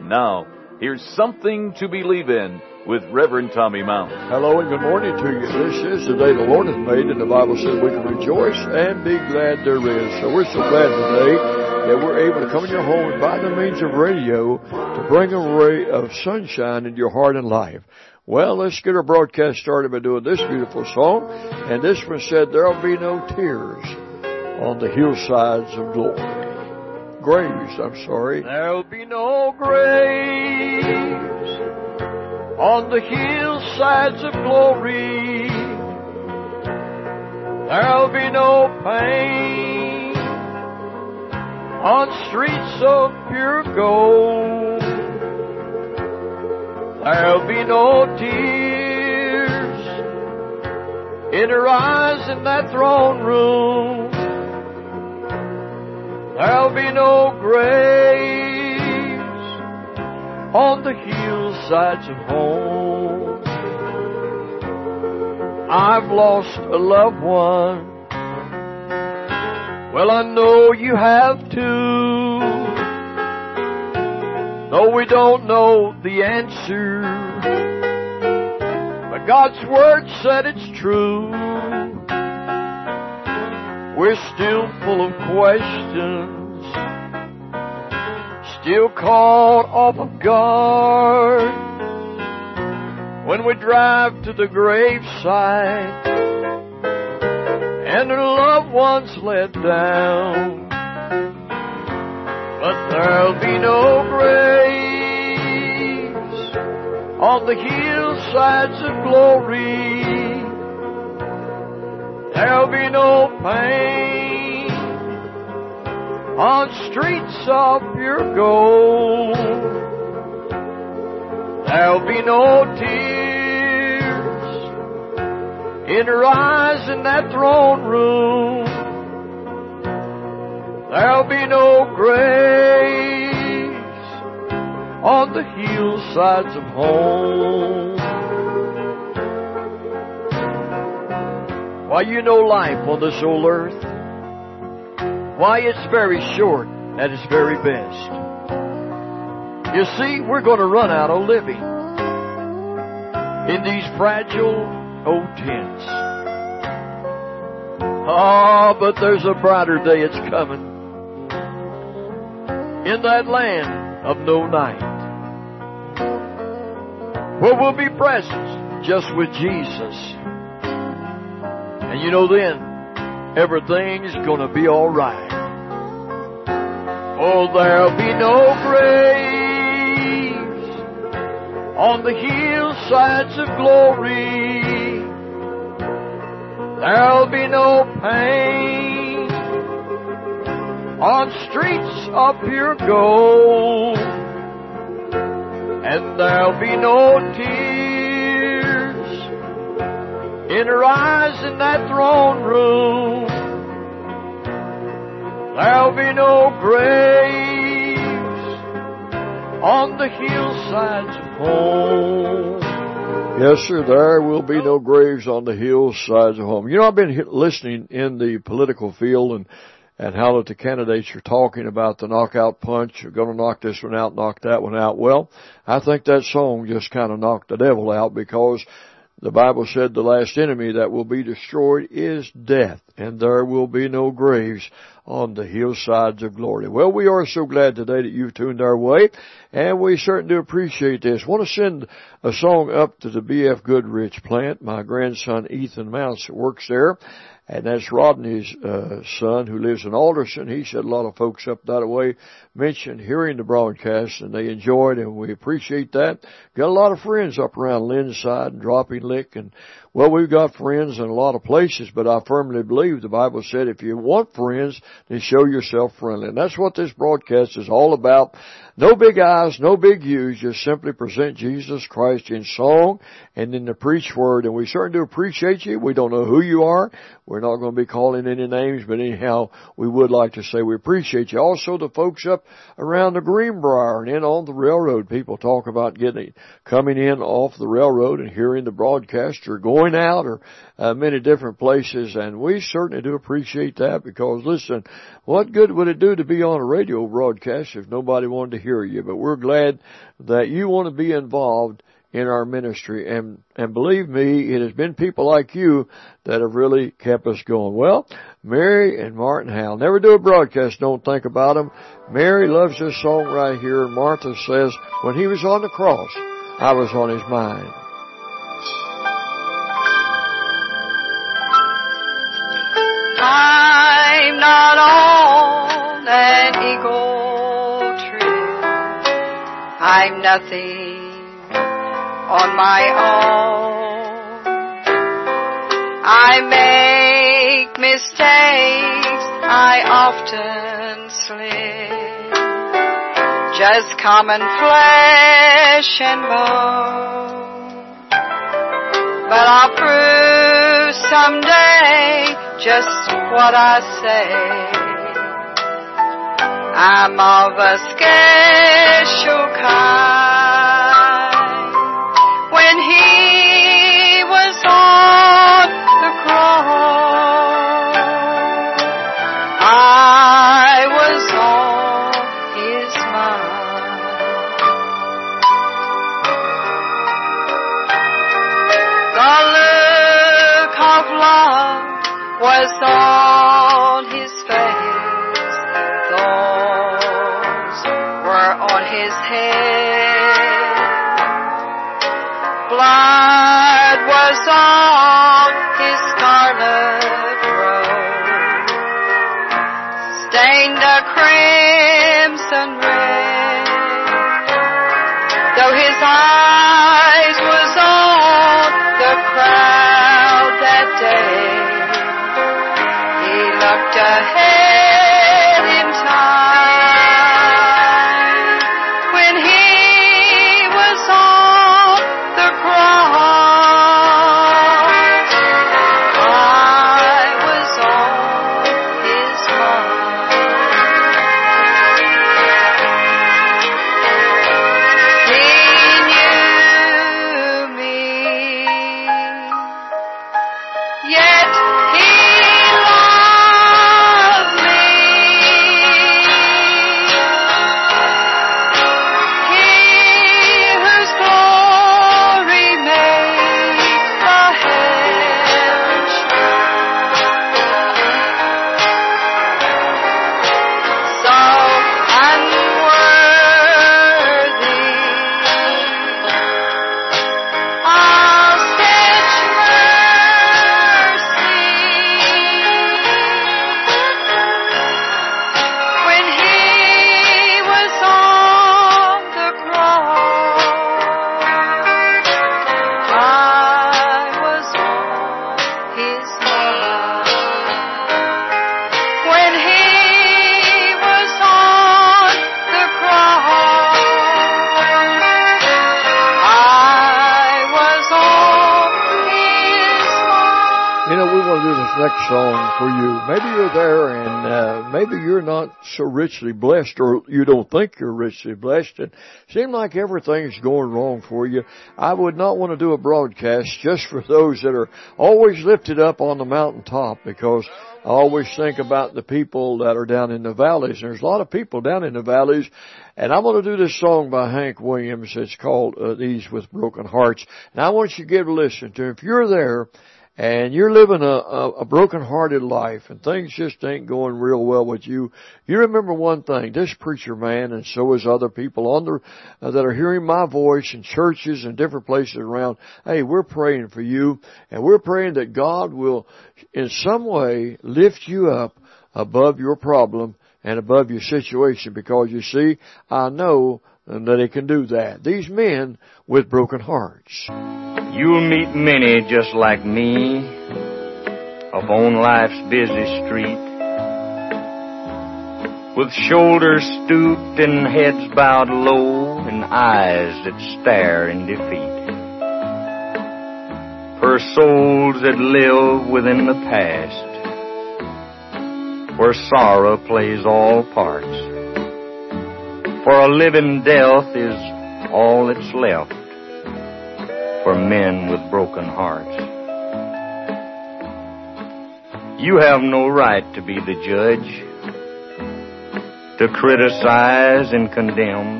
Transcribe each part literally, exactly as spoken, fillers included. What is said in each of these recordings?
And now, here's Something to Believe In with Reverend Tommy Mount. Hello and good morning to you. This is the day the Lord has made, and the Bible says we can rejoice and be glad therein. So we're so glad today that we're able to come in your home by the means of radio to bring a ray of sunshine into your heart and life. Well, let's get our broadcast started by doing this beautiful song. And this one said, there'll be no tears on the hillsides of glory. Graves, I'm sorry. There'll be no graves on the hillsides of glory. There'll be no pain on streets of pure gold. There'll be no tears in her eyes in that throne room. There'll be no graves on the hillsides of home. I've lost a loved one. Well, I know you have too. No, we don't know the answer, but God's Word said it's true. We're still full of questions, still caught off of guard when we drive to the gravesite and our loved ones let down. But there'll be no graves on the hillsides of glory. There'll be no pain on streets of pure gold. There'll be no tears in her eyes in that throne room. There'll be no graves on the hillsides of home. Why, you know life on this old earth, why, it's very short at its very best. You see, we're going to run out of living in these fragile old tents. Ah, oh, but there's a brighter day it's coming in that land of no night, where we'll be present just with Jesus. And you know then, everything's gonna be alright. Oh, there'll be no graves on the hillsides of glory. There'll be no pain on streets of pure gold. And there'll be no tears in her eyes in that throne room. There'll be no graves on the hillsides of home. Yes, sir, there will be no graves on the hillsides of home. You know, I've been listening in the political field and and how that the candidates are talking about the knockout punch. You're going to knock this one out, knock that one out. Well, I think that song just kind of knocked the devil out, because the Bible said the last enemy that will be destroyed is death, and there will be no graves on the hillsides of glory. Well, we are so glad today that you've tuned our way, and we certainly do appreciate this. I want to send a song up to the B F Goodrich plant. My grandson Ethan Mounts works there, and that's Rodney's uh, son who lives in Alderson. He said a lot of folks up that way mentioned hearing the broadcast, and they enjoyed it, and we appreciate that. Got a lot of friends up around Lynn's-side and Dropping Lick, and well, we've got friends in a lot of places, but I firmly believe the Bible said if you want friends, then show yourself friendly. And that's what this broadcast is all about. No big I's, no big U's, just simply present Jesus Christ in song and in the preached word. And we certainly do appreciate you. We don't know who you are. We're not going to be calling any names, but anyhow, we would like to say we appreciate you. Also, the folks up around the Greenbrier and in on the railroad, people talk about getting, coming in off the railroad and hearing the broadcast or going point out or uh, many different places, and we certainly do appreciate that because, listen, what good would it do to be on a radio broadcast if nobody wanted to hear you? But we're glad that you want to be involved in our ministry, and and believe me, it has been people like you that have really kept us going. Well, Mary and Martin Howell never do a broadcast, don't think about them. Mary loves this song right here, and Martha says, when he was on the cross, I was on his mind. I'm not on an eagle tree. I'm nothing on my own. I make mistakes, I often slip, just common flesh and bone. But I'll prove someday just what I say. I'm of a special kind. When he was on the cross, I was on his mind. The look of love was on his face. Thorns were on his head. Blood was on his scarlet robe, stained a crimson red. Though his eyes was on the crowd that day, he looked ahead in time. When he was on the cross, I was on his mind. He knew me, yet he loved me. He whose glory makes the heavens so unworthy of such mercy. When he was on the cross, I was on his mind. When he was on the cross, I was on his mind. You know, we want to do this next song for you. Maybe you're there and uh, maybe you're not so richly blessed, or you don't think you're richly blessed, and seem like everything's going wrong for you. I would not want to do a broadcast just for those that are always lifted up on the mountaintop, because I always think about the people that are down in the valleys. There's a lot of people down in the valleys, and I'm going to do this song by Hank Williams. It's called uh, These with Broken Hearts, and I want you to give a listen to it. If you're there and you're living a, a, a broken-hearted life and things just ain't going real well with you, you remember one thing: this preacher man, and so is other people on the, uh, that are hearing my voice in churches and different places around. Hey, we're praying for you, and we're praying that God will in some way lift you up above your problem and above your situation, because you see, I know that He can do that. These men with broken hearts. You'll meet many just like me upon life's busy street, with shoulders stooped and heads bowed low and eyes that stare in defeat, for souls that live within the past, where sorrow plays all parts, for a living death is all that's left for men with broken hearts. You have no right to be the judge, to criticize and condemn.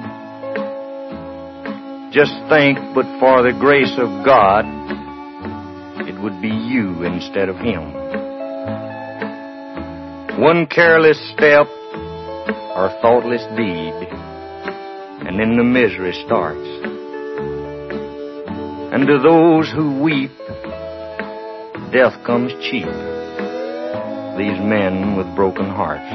Just think, but for the grace of God, it would be you instead of him. One careless step or thoughtless deed, and then the misery starts. And to those who weep, death comes cheap. These men with broken hearts.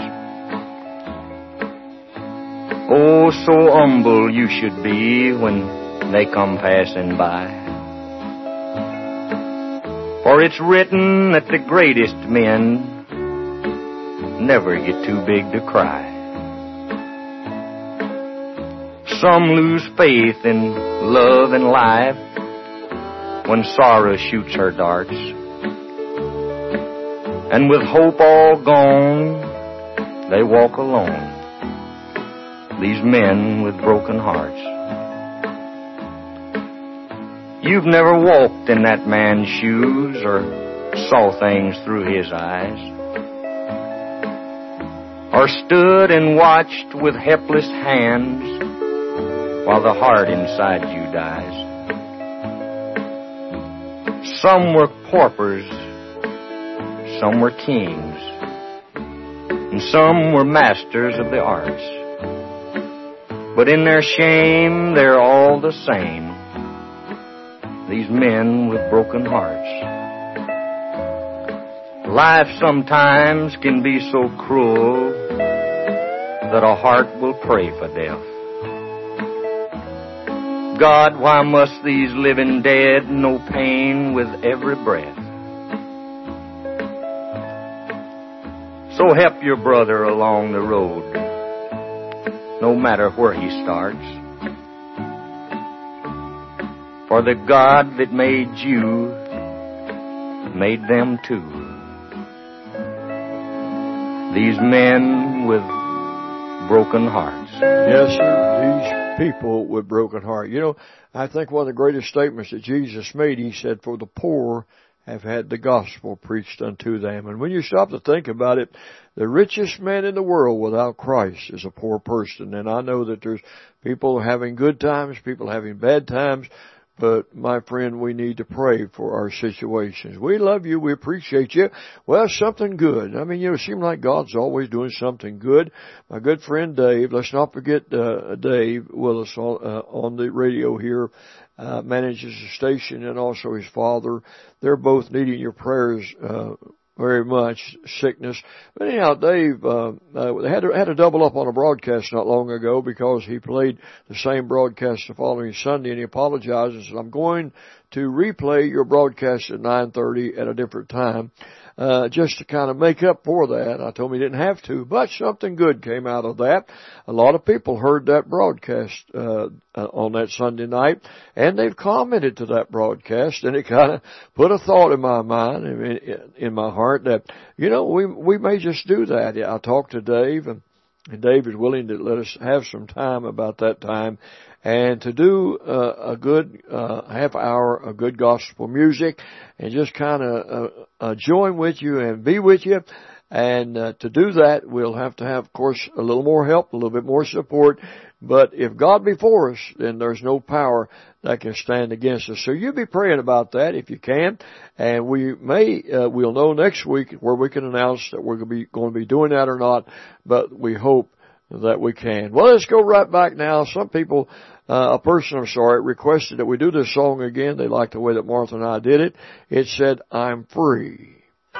Oh, so humble you should be when they come passing by. For it's written that the greatest men never get too big to cry. Some lose faith in love and life when sorrow shoots her darts. And with hope all gone, they walk alone, these men with broken hearts. You've never walked in that man's shoes or saw things through his eyes, or stood and watched with helpless hands while the heart inside you dies. Some were paupers, some were kings, and some were masters of the arts. But in their shame, they're all the same, these men with broken hearts. Life sometimes can be so cruel that a heart will pray for death. God, why must these living dead know pain with every breath? So help your brother along the road, no matter where he starts. For the God that made you made them too. These men with broken hearts. Yes, sir. These people with broken heart. You know, I think one of the greatest statements that Jesus made, he said, for the poor have had the gospel preached unto them. And when you stop to think about it, the richest man in the world without Christ is a poor person. And I know that there's people having good times, people having bad times, but my friend, we need to pray for our situations. We love you. We appreciate you. Well, something good. I mean, you know, it seems like God's always doing something good. My good friend Dave, let's not forget uh, Dave Willis on, uh, on the radio here, uh, manages the station, and also his father. They're both needing your prayers uh very much, sickness. But anyhow, Dave, uh, uh, they had to, had to double up on a broadcast not long ago because he played the same broadcast the following Sunday, and he apologized and said, I'm going to replay your broadcast at nine thirty at a different time, uh, just to kind of make up for that. I told him he didn't have to, but something good came out of that. A lot of people heard that broadcast, uh, uh on that Sunday night, and they've commented to that broadcast, and it kind of put a thought in my mind, in, in my heart, that, you know, we, we may just do that. I talked to Dave, and, and Dave is willing to let us have some time about that time, and to do uh, a good uh, half hour of good gospel music, and just kind of uh, uh, join with you and be with you. And uh, to do that, we'll have to have, of course, a little more help, a little bit more support. But if God be for us, then there's no power that can stand against us. So you be praying about that if you can. And we may, uh, we'll know next week where we can announce that we're going to be, going to be doing that or not. But we hope that we can. Well, let's go right back now. Some people, uh, a person, I'm sorry, requested that we do this song again. They liked the way that Martha and I did it. It said, I'm free.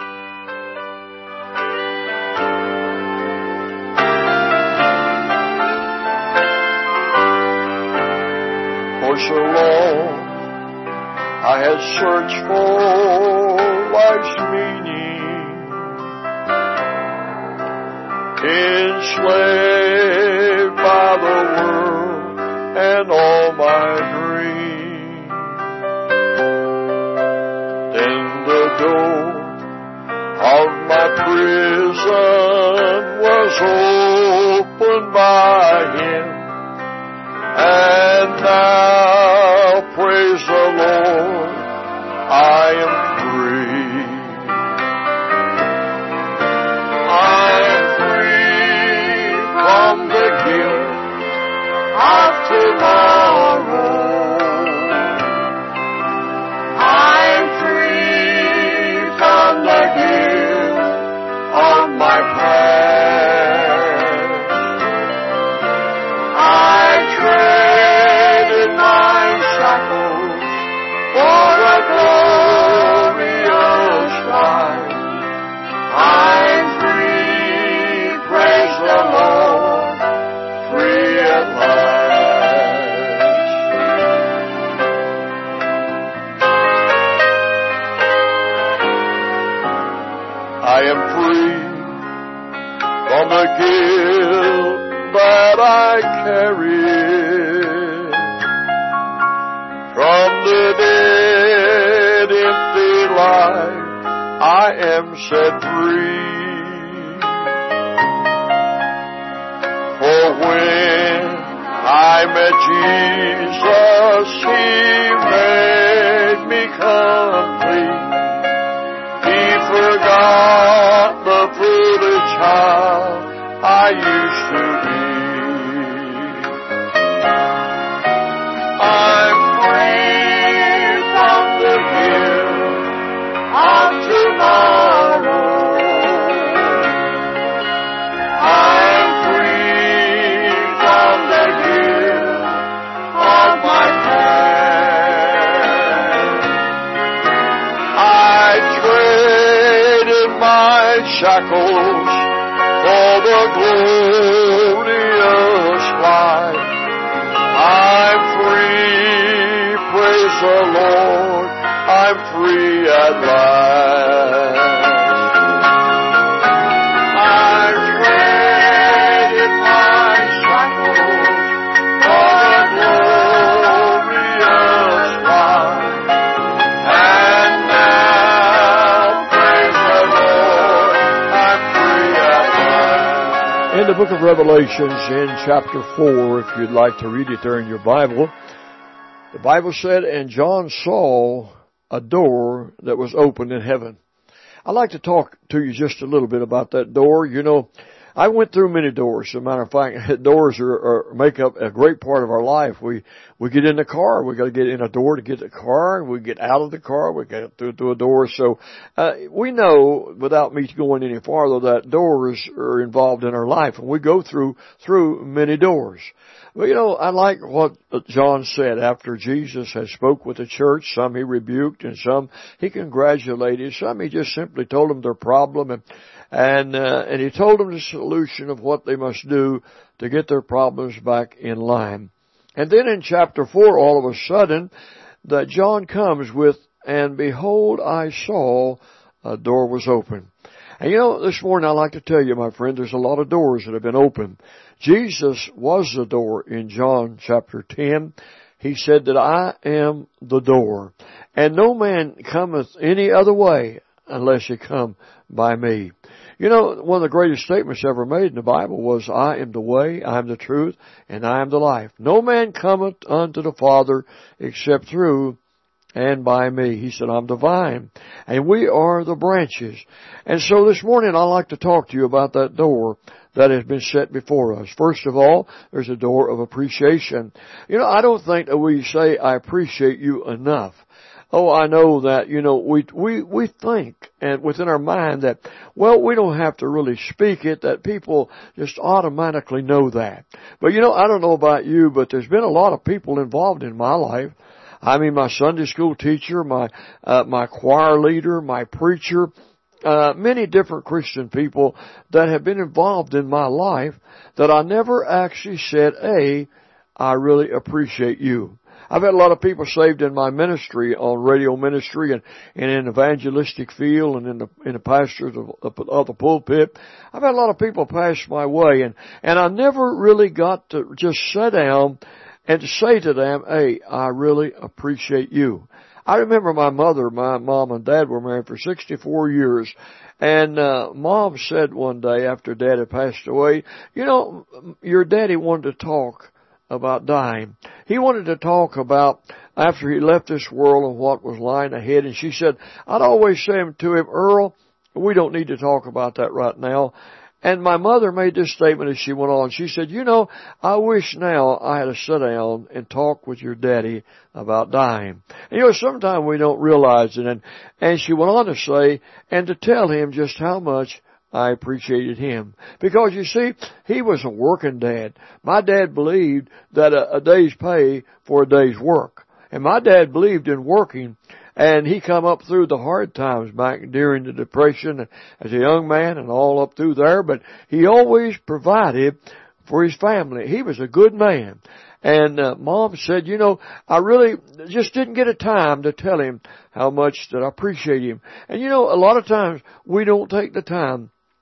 For so long I had searched for life's meaning, enslaved by the world and all my dreams. Then the door of my prison was opened by Him, and now, praise the Lord, I am free. am set free. For when I met Jesus, He made me complete. He forgot the foolish child I used to be. I'm free from the guilt of tomorrow. I'm free from the guilt of my past. I traded my shackles for the glorious light. I'm free, praise the Lord, I'm free at last. I traded my shackles for the glorious light, and now, praise the Lord, I'm free at last. In the book of Revelations, in chapter four, if you'd like to read it there in your Bible, the Bible said, and John saw a door that was opened in heaven. I'd like to talk to you just a little bit about that door. You know, I went through many doors. As a matter of fact, doors are, are make up a great part of our life. We we get in the car, we got to get in a door to get the car. We get out of the car, we get through through a door. So uh, we know, without me going any farther, that doors are involved in our life, and we go through through many doors. Well, you know, I like what John said after Jesus had spoke with the church. Some he rebuked, and some he congratulated. Some he just simply told them their problem, and and uh, and he told them the solution of what they must do to get their problems back in line. And then in chapter four, all of a sudden, that John comes with, and behold, I saw a door was open. And you know, this morning I'd like to tell you, my friend, there's a lot of doors that have been opened. Jesus was the door in John chapter ten. He said that I am the door, and no man cometh any other way unless he come by me. You know, one of the greatest statements ever made in the Bible was, I am the way, I am the truth, and I am the life. No man cometh unto the Father except through and by me. He said, I'm the vine, and we are the branches. And so this morning I'd like to talk to you about that door that has been set before us. First of all, there's a door of appreciation. You know, I don't think that we say, I appreciate you enough. Oh, I know that, you know, we, we, we think, and within our mind that, well, we don't have to really speak it, that people just automatically know that. But you know, I don't know about you, but there's been a lot of people involved in my life. I mean, my Sunday school teacher, my, uh, my choir leader, my preacher, uh, many different Christian people that have been involved in my life that I never actually said, hey, I really appreciate you. I've had a lot of people saved in my ministry, on radio ministry and, and in evangelistic field and in the, in the pastures of, of the pulpit. I've had a lot of people pass my way, and, and I never really got to just sit down and to say to them, hey, I really appreciate you. I remember my mother, my mom and dad were married for sixty-four years, and uh, Mom said one day after Dad had passed away, you know, your daddy wanted to talk about dying. He wanted to talk about after he left this world and what was lying ahead. And she said, I'd always say to him, Earl, we don't need to talk about that right now. And my mother made this statement as she went on. She said, you know, I wish now I had to sit down and talk with your daddy about dying. And you know, sometimes we don't realize it. And, and she went on to say, and to tell him just how much I appreciated him. Because you see, he was a working dad. My dad believed that a, a day's pay for a day's work. And my dad believed in working, and he come up through the hard times back during the Depression as a young man and all up through there, but he always provided for his family. He was a good man. And uh, Mom said, you know, I really just didn't get a time to tell him how much that I appreciate him. And you know, a lot of times we don't take the time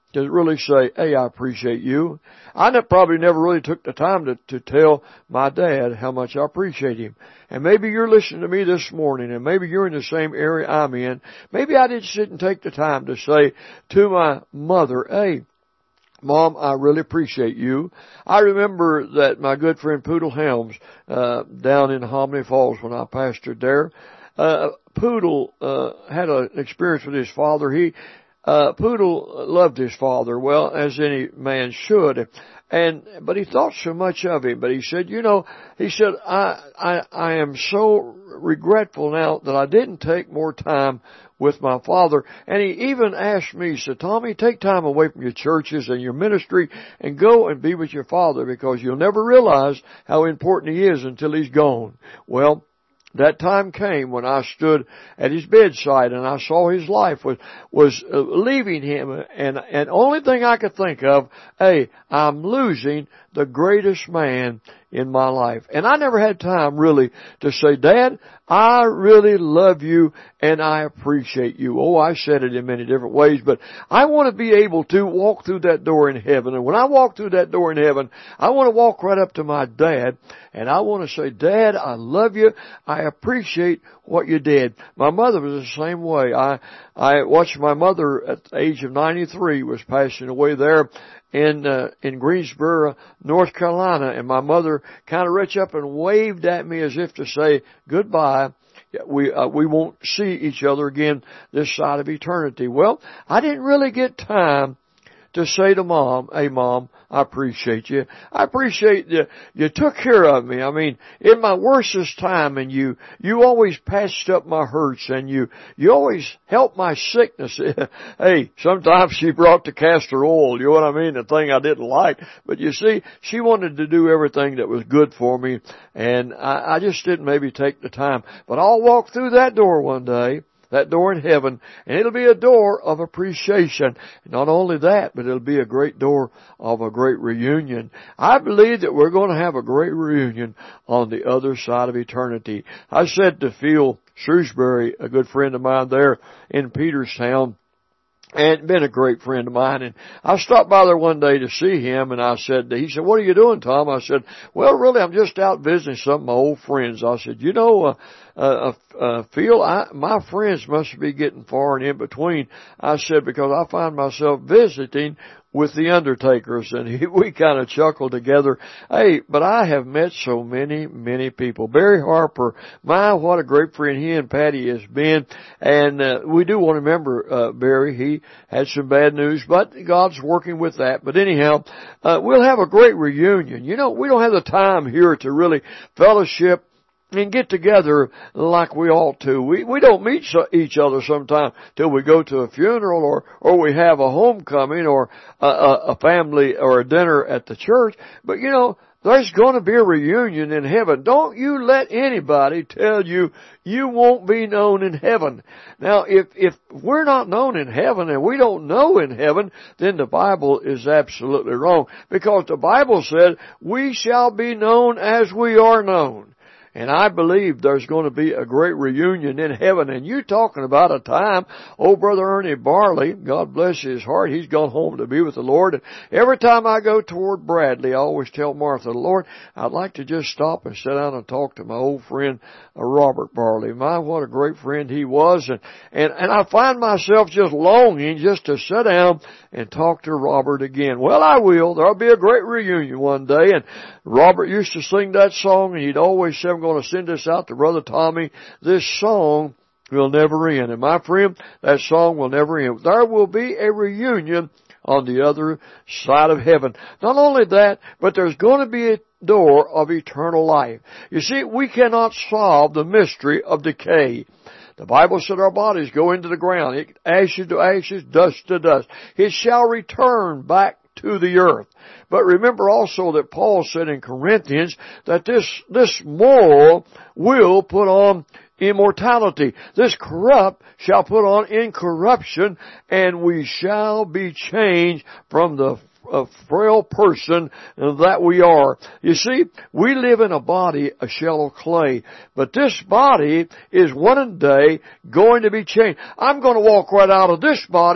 to really say, hey, I appreciate you. I ne- probably never really took the time to, to tell my dad how much I appreciate him. And maybe you're listening to me this morning, and maybe you're in the same area I'm in. Maybe I didn't sit and take the time to say to my mother, hey, Mom, I really appreciate you. I remember that my good friend Poodle Helms, uh, down in Hominy Falls when I pastored there, uh, Poodle, uh, had an experience with his father. He, uh, Poodle loved his father, well, as any man should. And, but he thought so much of him. But he said, you know, he said, I, I, I am so regretful now that I didn't take more time with my father. And he even asked me, he said, Tommy, take time away from your churches and your ministry and go and be with your father, because you'll never realize how important he is until he's gone. Well, that time came when I stood at his bedside and I saw his life was, was uh, leaving him, and, and only thing I could think of, hey, I'm losing the greatest man in my life. And I never had time really to say, Dad, I really love you and I appreciate you. Oh, I said it in many different ways, but I want to be able to walk through that door in heaven. And when I walk through that door in heaven, I want to walk right up to my dad and I want to say, Dad, I love you. I appreciate what you did. My mother was the same way. I, I watched my mother at the age of ninety-three was passing away there in, uh, in Greensboro, North Carolina, and my mother kind of reached up and waved at me as if to say goodbye. We, uh, we won't see each other again this side of eternity. Well, I didn't really get time to say to Mom, hey Mom, I appreciate you. I appreciate you. You took care of me. I mean, in my worstest time, and you, you always patched up my hurts, and you, you always helped my sickness. Hey, sometimes she brought the castor oil, you know what I mean? The thing I didn't like. But you see, she wanted to do everything that was good for me, and I, I just didn't maybe take the time. But I'll walk through that door one day, that door in heaven, and it'll be a door of appreciation. Not only that, but it'll be a great door of a great reunion. I believe that we're going to have a great reunion on the other side of eternity. I said to Phil Shrewsbury, a good friend of mine there in Peterstown, and been a great friend of mine, and I stopped by there one day to see him, and I said, he said, what are you doing, Tom? I said, well, really, I'm just out visiting some of my old friends. I said, you know, uh, uh, uh, Phil, I, my friends must be getting far and in between. I said, because I find myself visiting with the undertakers, and he, we kind of chuckled together. Hey, but I have met so many, many people. Barry Harper, my, what a great friend he and Patty has been. And uh, we do want to remember uh, Barry. He had some bad news, but God's working with that. But anyhow, uh, we'll have a great reunion. You know, we don't have the time here to really fellowship and get together like we ought to. We we don't meet so, each other sometimes till we go to a funeral, or or we have a homecoming, or a, a, a family or a dinner at the church. But you know, there's going to be a reunion in heaven. Don't you let anybody tell you you won't be known in heaven. Now, if if we're not known in heaven and we don't know in heaven, then the Bible is absolutely wrong, because the Bible said we shall be known as we are known. And I believe there's going to be a great reunion in heaven. And you're talking about a time, old Brother Ernie Barley, God bless his heart, he's gone home to be with the Lord. And every time I go toward Bradley, I always tell Martha, Lord, I'd like to just stop and sit down and talk to my old friend, uh, Robert Barley. My, what a great friend he was. And, and, and I find myself just longing just to sit down and talk to Robert again. Well, I will. There'll be a great reunion one day. And Robert used to sing that song, and he'd always say, I'm going to send this out to Brother Tommy. This song will never end. And my friend, that song will never end. There will be a reunion on the other side of heaven. Not only that, but there's going to be a door of eternal life. You see, we cannot solve the mystery of decay. The Bible said our bodies go into the ground, it, ashes to ashes, dust to dust. It shall return back to the earth. But remember also that Paul said in Corinthians that this, this mortal will put on immortality. This corrupt shall put on incorruption, and we shall be changed from the a frail person that we are. You see, we live in a body, a shell of clay, but this body is one day going to be changed. I'm going to walk right out of this body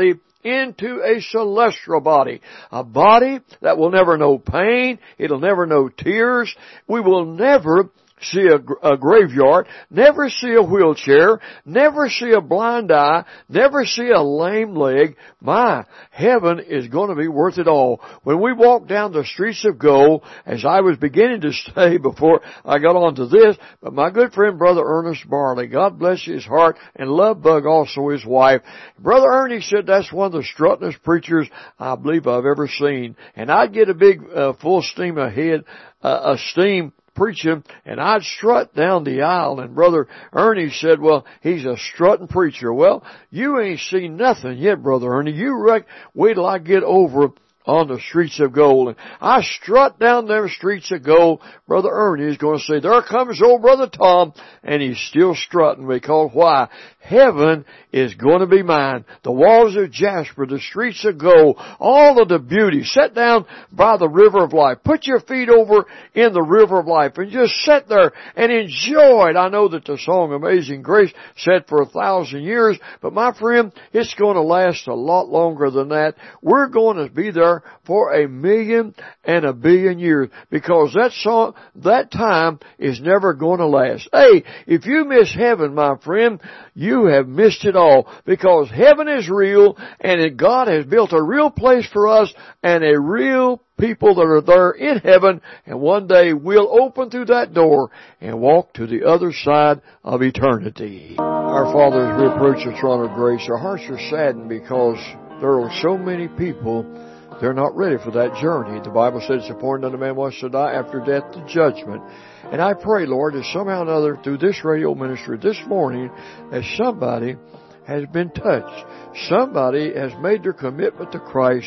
into a celestial body. A body that will never know pain. It'll never know tears. We will never see a, a graveyard, never see a wheelchair, never see a blind eye, never see a lame leg. My, heaven is going to be worth it all. When we walk down the streets of gold, as I was beginning to say before I got on to this, but my good friend Brother Ernest Barley, God bless his heart, and Love Bug also his wife. Brother Ernest said that's one of the struttingest preachers I believe I've ever seen. And I'd get a big uh, full steam ahead, uh, a steam preaching, and I'd strut down the aisle, and Brother Ernie said, well, he's a strutting preacher. Well, you ain't seen nothing yet, Brother Ernie. You wait, wait till I get over on the streets of gold. And I strut down them streets of gold. Brother Ernie is going to say, there comes old Brother Tom, and he's still strutting, because why? Heaven is going to be mine. The walls of jasper, the streets of gold, all of the beauty. Sit down by the river of life. Put your feet over in the river of life and just sit there and enjoy it. I know that the song Amazing Grace said for a thousand years, but my friend, it's going to last a lot longer than that. We're going to be there for a million and a billion years, because that song, that time is never going to last. Hey, if you miss heaven, my friend, you have missed it all, because heaven is real, and God has built a real place for us and a real people that are there in heaven, and one day we'll open through that door and walk to the other side of eternity. Our Father, as we approach the throne of grace, our hearts are saddened because there are so many people, they're not ready for that journey. The Bible says it's appointed unto man once to die, after death the judgment. And I pray, Lord, that somehow or another through this radio ministry this morning, that somebody has been touched. Somebody has made their commitment to Christ.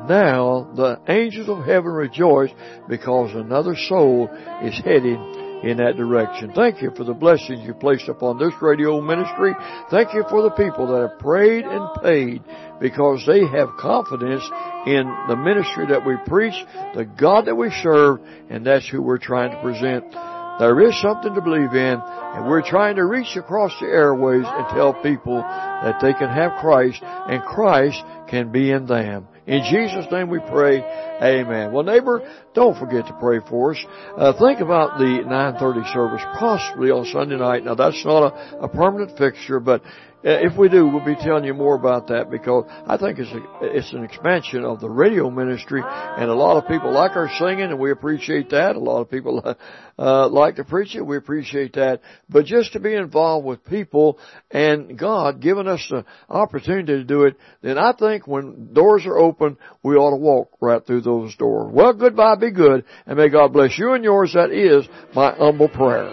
Now the angels of heaven rejoice because another soul is heading in that direction. Thank you for the blessings you placed upon this radio ministry. Thank you for the people that have prayed and paid, because they have confidence in the ministry that we preach, the God that we serve, and that's who we're trying to present. There is something to believe in, and we're trying to reach across the airways and tell people that they can have Christ, and Christ can be in them. In Jesus' name we pray, amen. Well, neighbor, don't forget to pray for us. Uh, think about the nine thirty service, possibly on Sunday night. Now, that's not a, a permanent fixture, but if we do, we'll be telling you more about that, because I think it's a, it's an expansion of the radio ministry, and a lot of people like our singing, and we appreciate that. A lot of people uh, uh, like to preach it. We appreciate that. But just to be involved with people and God giving us the opportunity to do it, then I think when doors are open, we ought to walk right through those doors. Well, goodbye, be good, and may God bless you and yours. That is my humble prayer.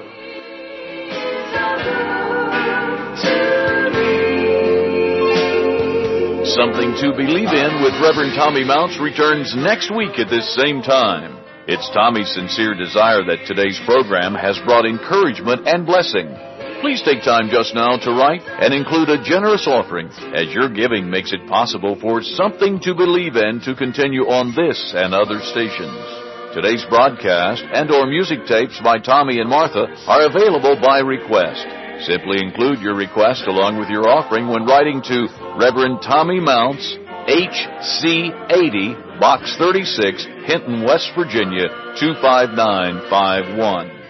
Something to Believe In with Reverend Tommy Mounts returns next week at this same time. It's Tommy's sincere desire that today's program has brought encouragement and blessing. Please take time just now to write and include a generous offering, as your giving makes it possible for Something to Believe In to continue on this and other stations. Today's broadcast and or music tapes by Tommy and Martha are available by request. Simply include your request along with your offering when writing to Reverend Tommy Mounts, H C eighty, Box thirty-six, Hinton, West Virginia, two five nine five one.